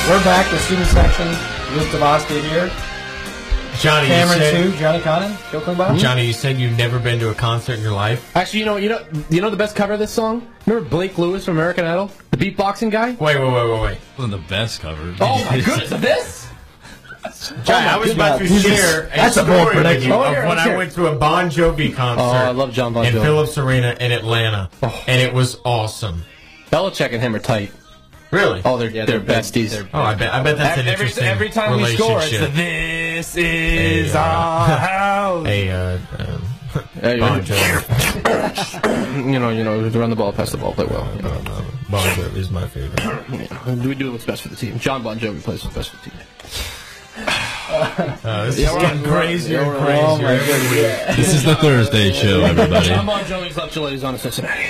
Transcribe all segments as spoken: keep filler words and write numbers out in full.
We're back. The student section. Luke DeVosca here. Johnny, Cameron you said, too. Johnny Connon. Joe Klingbeil. Johnny, you said you've never been to a concert in your life. Actually, you know, you know, you know the best cover of this song? Remember Blake Lewis from American Idol, the beatboxing guy? Wait, wait, wait, wait, wait. One of the best covers. Oh my goodness, of this? Johnny, I was about to He's share just- a that's a bold story with prediction. you Oh, of here, when I here. went to a Bon Jovi concert. Oh, I love John Bon in Jovi. Phillips Arena in Atlanta, and it was awesome. Belichick and him are tight. Really? Oh, they're Yeah, they're, they're big. besties. They're- Oh, I bet. I bet that's an every, interesting every time we score, it's the, relationship. this is Hey, uh, our house. Hey, uh, um, Hey, Bon Jovi. you know, you know, run the ball, pass the ball, play well. No, no, Bon Jovi is my favorite. You know, we do what's best for the team. John Bon Jovi plays what's best for the team. Uh, this Yeah, is we're getting on- crazier and Oh, crazier my every week. This is the Thursday show, everybody. John Bon Jovi's left Gillette on to Cincinnati.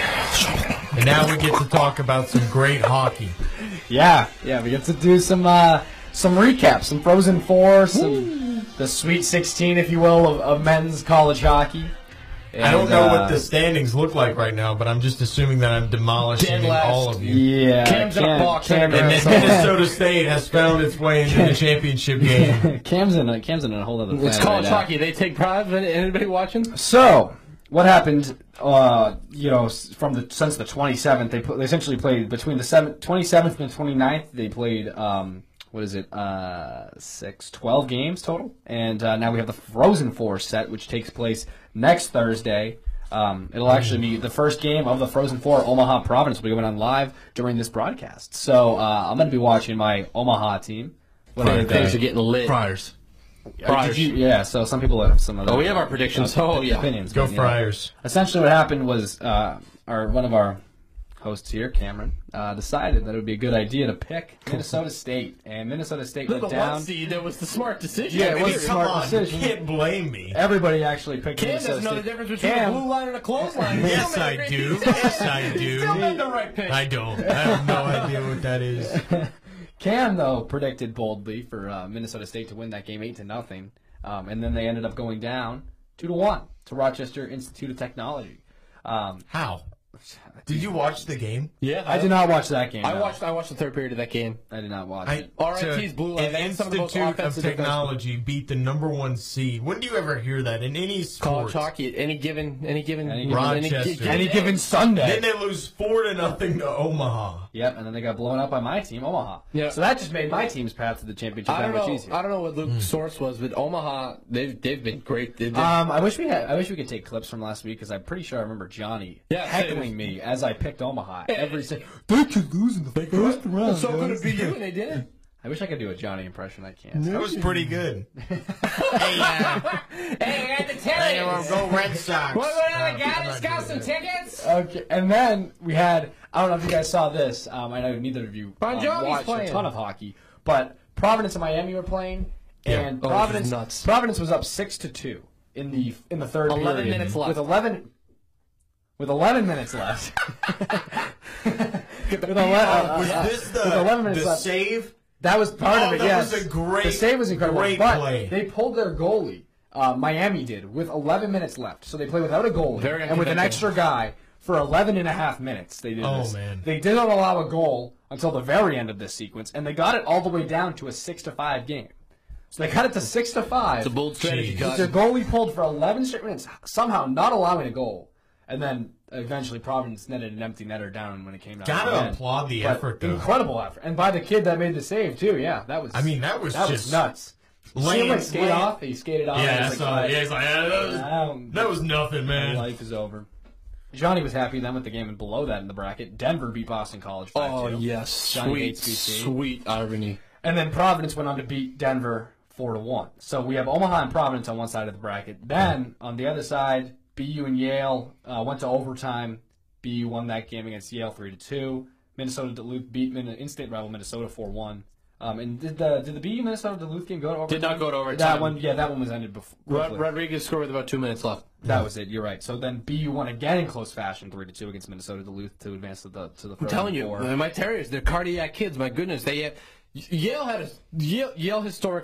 And now we get to talk about some great hockey. Yeah, yeah. We get to do some uh, some recaps, some Frozen Four, some the Sweet Sixteen, if you will, of, of men's college hockey. I don't And, know uh, what the standings look like right now, but I'm just assuming that I'm demolishing Dead last. all of you. Yeah, Cam's in a box. Cam, And Cam, then Minnesota State has found its way into the championship game. Cam's in a, Cam's in a whole other planet It's college right now. hockey. They take pride. Anybody watching? So, what happened? Uh, you know, s- from the since the twenty-seventh, they put, they essentially played between the seven, twenty-seventh and the twenty-ninth. They played um, what is it? Uh, six, twelve games total, and uh, now we have the Frozen Four set, which takes place next Thursday. Um, it'll actually be the first game of the Frozen Four. Omaha Providence will be going on live during this broadcast. So uh, I'm going to be watching my Omaha team. What are Things they? are getting lit. Friars. Uh, did you- yeah, so some people have some other Oh, we have our predictions. uh, Oh, yeah. opinions. Go but, you know, Friars. essentially, what happened was uh, our one of our hosts here, Cameron, uh, decided that it would be a good idea to pick Minnesota State, and Minnesota State The went one down. seed, that was the smart decision. Yeah, it I mean, was a come smart on, decision. you can't blame me. Everybody actually picked Cam Minnesota doesn't know the State. difference between Cam, a blue line and a clothesline. He Yes, still made I a great do. decision. Yes, I He do. still made the right pick. I don't. I have no idea what that is. Cam though predicted boldly for uh, Minnesota State to win that game eight to nothing, um, and then they ended up going down two to one to Rochester Institute of Technology. Um, How? Did you watch the game? Yeah, I did not watch that game. I no. watched. I watched the third period of that game. I did not watch I, it. R I T's blue line. An They had some of the most Institute of offensive Technology beat the number one seed. When do you ever hear that in any sport? College hockey. Any given. Any given. Any you given- know, any, Rochester. given- Any given Sunday. Then they lose four to nothing to Omaha. Yep, and then they got blown up by my team, Omaha. Yeah. So that just made my team's path to the championship I that don't much know. easier. I don't know what Luke's source was, but Omaha, they've they've been great. They've been, Um, I wish we had. I wish we could take clips from last week because I'm pretty sure I remember Johnny Yeah, heckling me as I picked Omaha every second. They could lose in the first round. so could guys." it be you? And they didn't. I wish I could do a Johnny impression. I can't. That was pretty good. hey, uh, Hey, I got the hey, uh, go Red Sox. What about Uh, the guy I'm that's not got doing some that. tickets? Okay, and then we had. I don't know if you guys saw this. Um, I know neither of you Bon um, Jovi's watched playing. a ton of hockey, but Providence and Miami were playing, Yeah. and Oh, this is Providence nuts. Providence was up six to two in the in the third eleven period minutes left. with eleven with eleven minutes left. with ele- uh, Was uh, this the, with eleven minutes the left. save? That was part Oh, of it. that Yes, was a great- the save was incredible, great but play. they pulled their goalie. Uh, Miami did with eleven minutes left, so they played without a goalie Very and with an unconventional. extra guy for eleven and a half minutes. They did Oh, this. man. They did not allow a goal until the very end of this sequence, and they got it all the way down to a six to five game. So they got it to six to five. It's a bold strategy, Jeez. With Cotton. their goalie pulled for eleven straight minutes, somehow not allowing a goal, and then eventually Providence netted an empty netter down when it came down. to the Gotta end. applaud the But effort, though. Incredible effort, and by the kid that made the save too. Yeah, that was. I mean, that was that just was nuts. See him laying- like skate laying- off. He skated off. Yeah, and I was saw like, it. Yeah, he's like, yeah, that was, "Ah, that was nothing, my man. life is over. Johnny was happy then with the game, and below that in the bracket, Denver beat Boston College five two. Oh yes, Johnny sweet, hates B C. sweet irony. And then Providence went on to beat Denver four to one. So we have Omaha and Providence on one side of the bracket. Then on the other side, B U and Yale uh, went to overtime. B U won that game against Yale three to two. Minnesota Duluth beat Min- in-state rival Minnesota four one. Um, and did the did the B U Minnesota Duluth game go to overtime? Did not go to overtime. That one, yeah, that one was ended before. Rod- Rodriguez scored with about two minutes left. That was it. You're right. So then B U won again in close fashion, three to two against Minnesota Duluth to advance to the to the. I'm telling you, my Terriers, they're cardiac kids. My goodness, they have, Yale had a Yale, Yale historically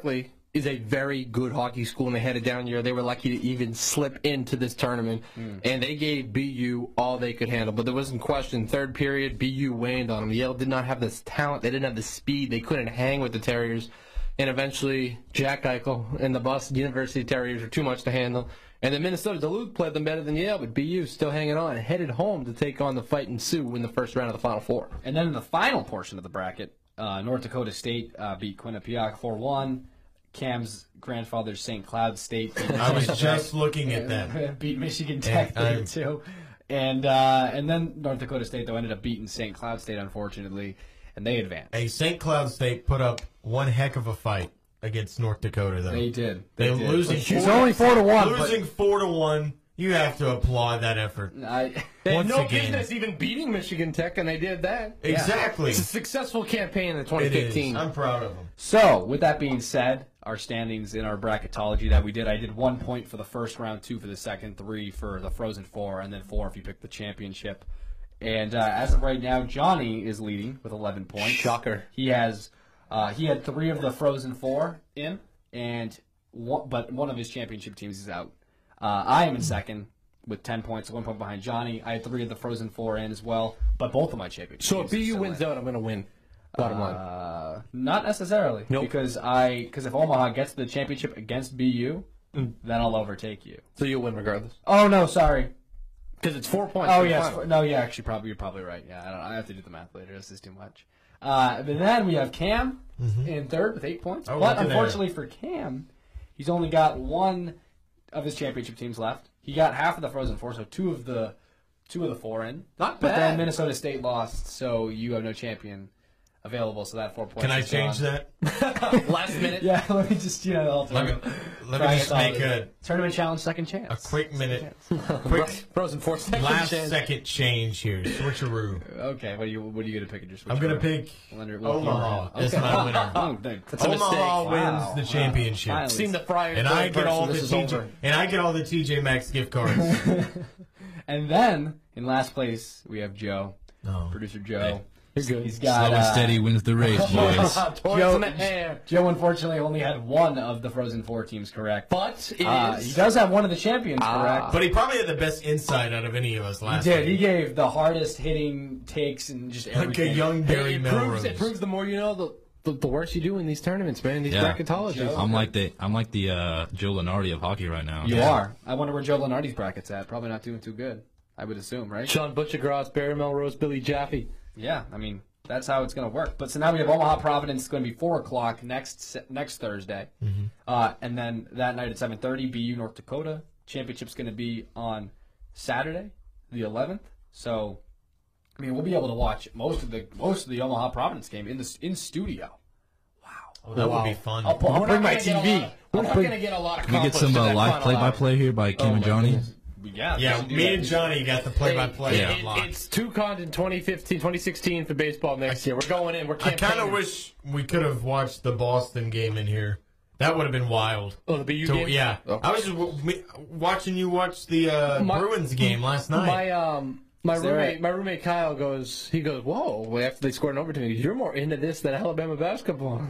is a very good hockey school, and they had a down year. They were lucky to even slip into this tournament, mm. and they gave B U all they could handle. But there wasn't question. Third period, B U waned on them. Yale did not have this talent. They didn't have the speed. They couldn't hang with the Terriers. And eventually, Jack Eichel and the Boston University Terriers were too much to handle. And then Minnesota Duluth played them better than Yale, but B U still hanging on and headed home to take on the Fightin' Sioux in the first round of the Final Four. And then in the final portion of the bracket, uh, North Dakota State uh, beat Quinnipiac four one. Cam's grandfather's Saint Cloud State. I was just looking at that. Beat Michigan Tech three two. And, uh, and then North Dakota State, though, ended up beating Saint Cloud State, unfortunately, and they advanced. Hey, Saint Cloud State put up one heck of a fight against North Dakota, though. They did. They, they were did. losing. It's only four to one. Losing but... four to one. You have to applaud that effort. I, they had Once no again. business even beating Michigan Tech, and they did that. Exactly. It's a successful campaign in twenty fifteen. It is. I'm proud of them. So, with that being said, our standings in our bracketology that we did, I did one point for the first round, two for the second, three for the Frozen Four, and then four if you pick the championship. And uh, as of right now, Johnny is leading with eleven points. Shocker. He has uh, he had three of the Frozen Four in, and one, but one of his championship teams is out. Uh, I am in second with ten points, one point behind Johnny. I had three of the Frozen Four in as well, but both of my championship So teams if B U are still wins in. out, I'm going to win. Bottom line. Uh, not necessarily. Nope. Because I because if Omaha gets the championship against B U, Mm. then I'll overtake you. So you'll win regardless. Oh no, sorry. Because it's four points. Oh for the yes, final. no, yeah, actually, probably you're probably right. Yeah, I don't. I have to do the math later. This is too much. Uh, but then we have Cam in third with eight points. Oh, but look at unfortunately for Cam, he's only got one of his championship teams left. He got half of the Frozen Four, so two of the two of the four in. Not But bad. then Minnesota State lost, so you have no champion available. So that four points. Can I is change gone. that? Last minute. Yeah, let me just, you know, Let me, let try me it just all. make a, Tournament challenge second a chance. quick minute, quick Frozen Four second last chance. second change here. Switcheroo. Okay, what are you what are you gonna pick? Just I'm going to pick Omaha as my winner. Oh, thank- That's a mistake. Omaha Wow. wins the championship. Wow. Seen the Friars. And I third get all person, the this is T over. J and I get all the T J Maxx gift cards. And then in last place we have Joe, No. producer Joe. You're good. He's got Slow and uh, steady wins the race, boys. Toys Joe- in the hair. Joe unfortunately only had one of the Frozen Four teams correct. But it Uh, is. he does have one of the champions Ah. correct. But he probably had the best insight out of any of us He last did. He week. gave the hardest hitting takes and just Like a everything. young Barry it, Melrose. proves, it proves the more you know, the, the, the worse you do in these tournaments, man. These Yeah. bracketologies. Joe. I'm like the I'm like the uh, Joe Lenardi of hockey right now. You Yeah. are. I wonder where Joe Lenardi's bracket's at. Probably not doing too good. I would assume, right? Sean Butchergross, Barry Melrose, Billy Jaffe. Yeah, I mean that's how it's going to work. But so now we have Omaha Providence. It's going to be four o'clock next next Thursday, Mm-hmm. uh, and then that night at seven thirty, B U North Dakota championship's going to be on Saturday, the eleventh. So, I mean, we'll be able to watch most of the most of the Omaha Providence game in the in studio. Oh, that Wow. would be fun. I'll, I'll We're bring not my gonna T get a V. lot- We're not going to get a lot of Can we get some uh, live play-by-play here by Kim and Johnny? Yeah, Yeah, we should do me that. and Johnny got the play-by-play It- it- unlocked. It's two cons in twenty fifteen, twenty sixteen for baseball next year. We're going in. We're I kind campaigning. of wish we could have watched the Boston game in here. That would have been wild. Oh, the B U So, game? yeah, Oh. I was just w- me- watching you watch the uh, My- Bruins game last night. My um my Is that roommate right? my roommate Kyle goes he goes whoa after they scored an overtime he goes, you're more into this than Alabama basketball.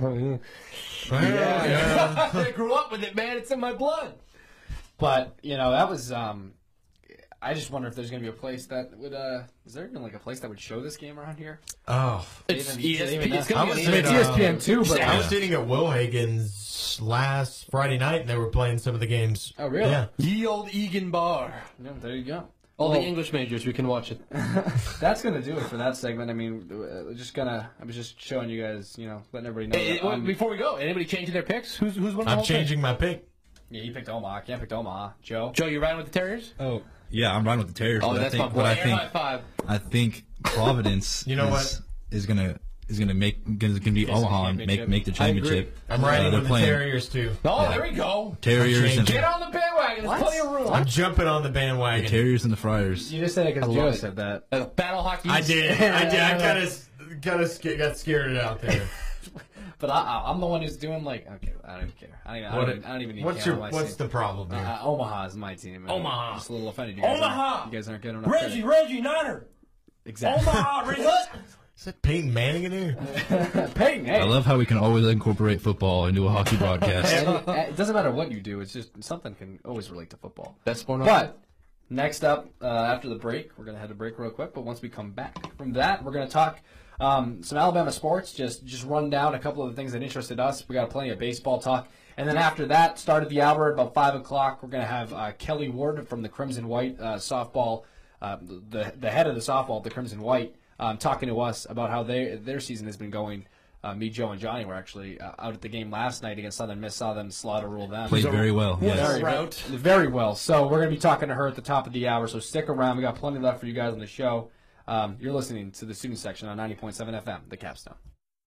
yeah, yeah. I grew up with it, man. It's in my blood. But you know that was. Um, I just wonder if there's going to be a place that would. Uh, is there even like a place that would show this game around here? Oh, It's Even- E S P. even It's that- gonna I be was on I E mean, S it's P N. E S P N too, but I was sitting at Wilhagen's last Friday night, and they were playing some of the games. Oh, really? Yeah. Ye old Egan Bar. yeah, there you go. All Well, the English majors, we can watch it. That's gonna do it for that segment. I mean, uh, just gonna. I was just showing you guys, you know, letting everybody know. Hey, that well, I'm- before we go, anybody changing their picks? Who's who's winning the I'm whole thing? changing my pick. yeah, you picked Omaha. Can't pick Omaha. Joe. Joe, you riding with the Terriers? Oh, yeah, I'm riding with the Terriers. Oh, but I that's think, my boy. but I Air think high five. I think Providence. You know is, is gonna is gonna make gonna, gonna be Yes, Omaha and championship. make make the I agree. championship. I'm Uh, riding they're with playing the Terriers too. Oh, there we go. Terriers and Get on the bandwagon. There's plenty of room. I'm jumping on the the bandwagon. Terriers and the Friars. You just said it because I Joe love it. said that. Uh, battle hockey. I did. I did. I kind of kind of got scared out there. But I, I, I'm the one who's doing like. Okay, I don't even care. I don't even. I What? don't, even, I don't even need What's Cam your? on my What's team. the problem here? Uh, Omaha is my team. and Omaha. I'm just a little offended. You guys Omaha. Aren't, you guys aren't getting enough Reggie, credit. Reggie, Niner. Exactly. Omaha, Reggie. Is that Peyton Manning in here? Peyton, hey. I love how we can always incorporate football into a hockey broadcast. And it, it doesn't matter what you do. It's just something can always relate to football. That's one. But next up, uh, after the break, we're going to head to break real quick. But once we come back from that, we're going to talk um, some Alabama sports, just just run down a couple of the things that interested us. We got plenty of baseball talk. And then after that, start of the hour, about five o'clock, we're going to have uh, Kelly Ward from the Crimson White uh, softball, uh, the, the head of the softball, the Crimson White, um, talking to us about how they, their season has been going. Uh, me, Joe, and Johnny were actually uh, out at the game last night against Southern Miss, saw them slaughter rule them. Played very well. Yes. Very, route. very well. So we're going to be talking to her at the top of the hour, so stick around. We got plenty left for you guys on the show. Um, you're listening to the student section on ninety point seven F M, The Capstone.